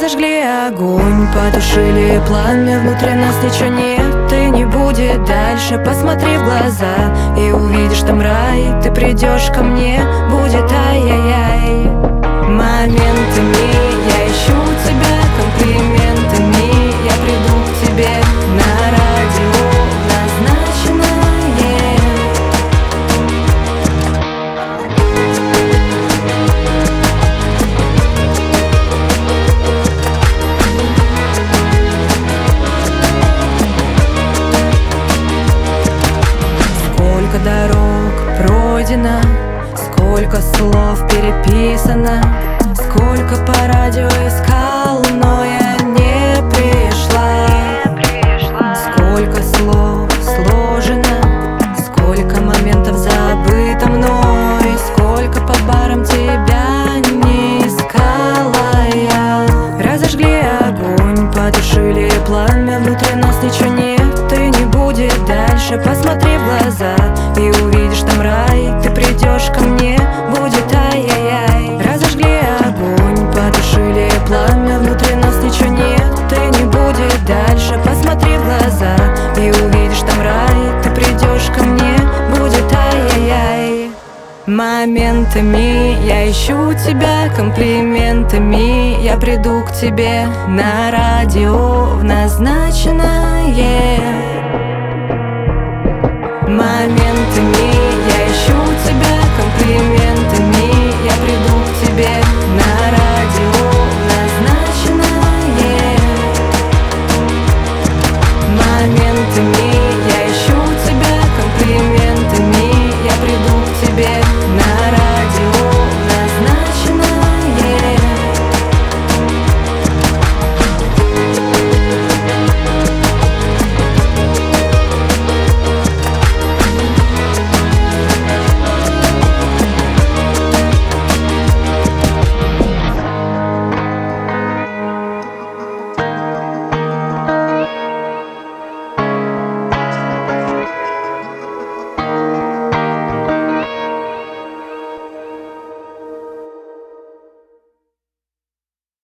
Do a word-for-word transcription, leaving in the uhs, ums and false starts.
Разожгли огонь, потушили пламя, внутри нас ничего нет и не будет дальше. Посмотри в глаза и увидишь там рай. Ты придешь ко мне, будет ай-яй-яй. Моментами я ищу тебя, комплиментами я приду к тебе на радио назначенное. Сколько дорог пройдено, сколько слов переписано, сколько по радио искал, но я не пришла. Сколько слов сложено, сколько моментов забыто мной, сколько по барам тебя не искала я. Разожгли огонь, потушили пламя, внутри нас ничего нет и не будет дальше. Посмотри в глаза и увидишь там рай. Ты придешь ко мне, будет ай-яй-яй. Разожгли огонь, потушили пламя, внутри нас ничего нет и не будет дальше. Посмотри в глаза и увидишь там рай. Ты придешь ко мне, будет ай-яй-яй. Моментами я ищу тебя, комплиментами я приду к тебе на радио в назначенное